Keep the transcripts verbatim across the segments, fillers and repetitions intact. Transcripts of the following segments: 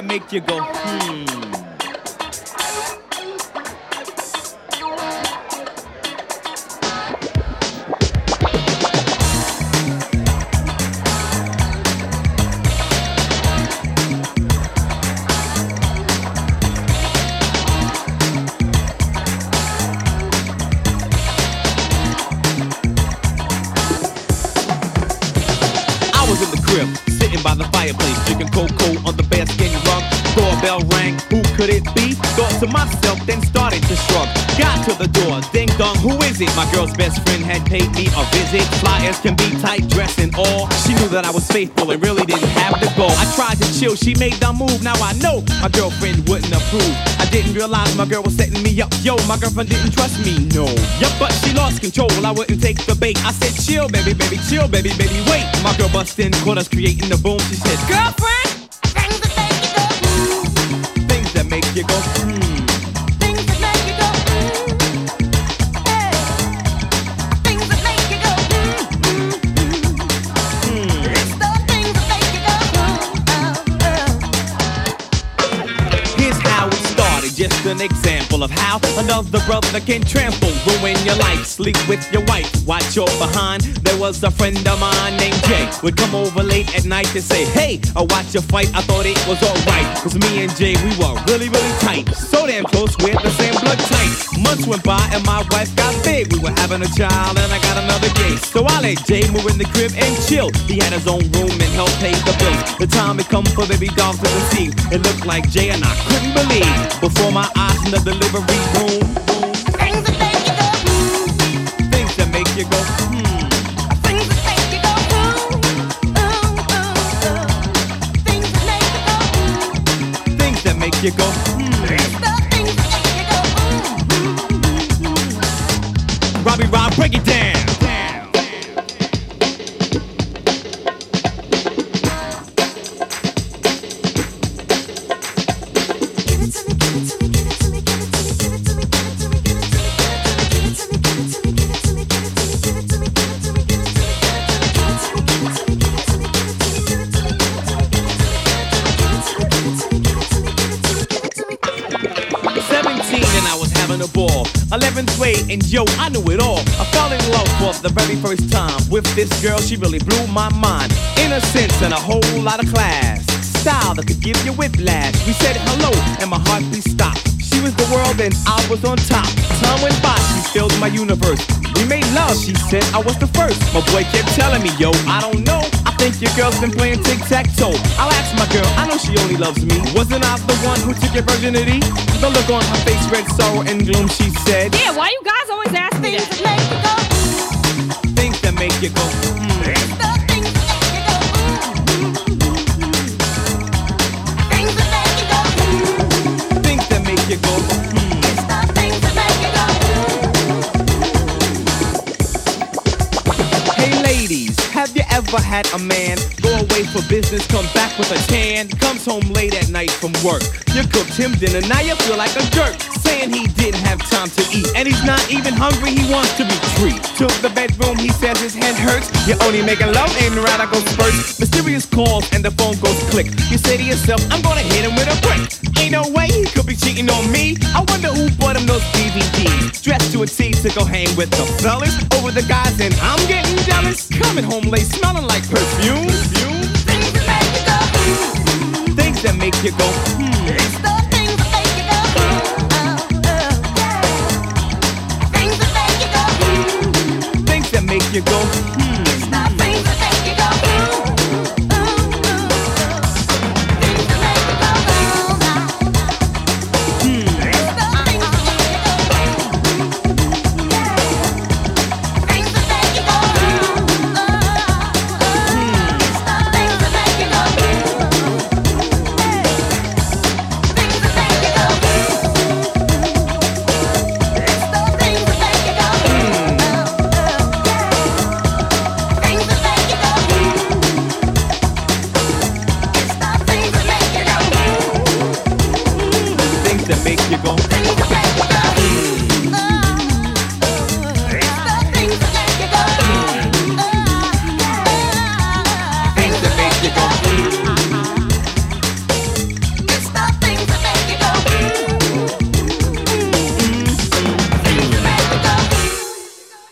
that make you go, hmm. Sitting by the fireplace, drinking cocoa on the bearskin rug. Doorbell rang, who could it be? Thought to myself, then started to shrug. Got to the door, ding dong, who is it? My girl's best friend had paid me a visit. Fly as can be, tight dress and all. She knew that I was faithful and really didn't have to go. I tried to chill, she made the move. Now I know my girlfriend wouldn't approve. I didn't realize my girl was setting me up. Yo, my girlfriend didn't trust me, no. Yup, but she lost control, I wouldn't take the bait. I said, chill, baby, baby, chill, baby, baby, wait. My girl bust in, caught us creating the boom. She said, girlfriend, things that make you go, mm. Things that make you go, hmm. Things that make you go, mm. Hey. Things that make you go, mm, mm, mm. It's the things that make you go, mm, uh, uh. Here's how it started, just an example of how another brother can trample, ruin your life, sleep with your wife, watch your behind. There was a friend of mine named Jay, would come over late at night to say, hey, I watch your fight, I thought it was alright. Cause me and Jay, we were really, really tight. So damn close, we're the same blood type. Months went by and my wife got big. We were having a child and I got another gay. So I let Jay move in the crib and chill. He had his own room and helped pay the bills. The time had come for baby doll to conceive. It looked like Jay and I couldn't believe. Before my eyes in the delivery room, things that make you go, mm. Things that make you go, hmm. You go, hmm. It's the things that make you go, mm, mm, mm. Robbie Rob, break it down. A ball, eleventh grade, and yo, I knew it all. I fell in love for the very first time with this girl. She really blew my mind. Innocence and a whole lot of class, style that could give you whiplash. We said hello, and my heartbeat stopped. She was the world, and I was on top. Time went by, she filled my universe. We made love, she said I was the first. My boy kept telling me, yo, I don't know. I think your girl's been playing tic-tac-toe. I'll ask my girl, I know she only loves me. Wasn't I the one who took your virginity? The look on her face read sorrow and gloom, she said. Yeah, why you guys always ask me things that? That make you go, mm. Things that make you go, mm. Things that make you go, mm. It's the things that make you go, mm. Hey ladies, have you ever had a man go away for business, come back with a tan, comes home late at night from work? You cooked him dinner, now you feel like a jerk, saying he didn't have time to eat, and he's not even hungry, he wants to be treated. To the bedroom, he says his head hurts. You're only making love in radical spurts. Mysterious calls and the phone goes click. You say to yourself, I'm gonna hit him with a brick. Ain't no way he could be cheating on me. I wonder who bought him those D V Ds. Dressed to a T to go hang with the fellas over the guys, and I'm getting jealous. Coming home late, smelling like perfume. perfume. Things that make you go, mm. Things that make you go, hmm. It's the things that make you go, mm. uh, uh. Things that make you go, mm. Things that make you go, hmm. It's the things that make you go, mm.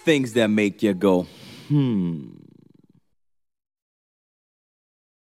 things that make you go, hmm.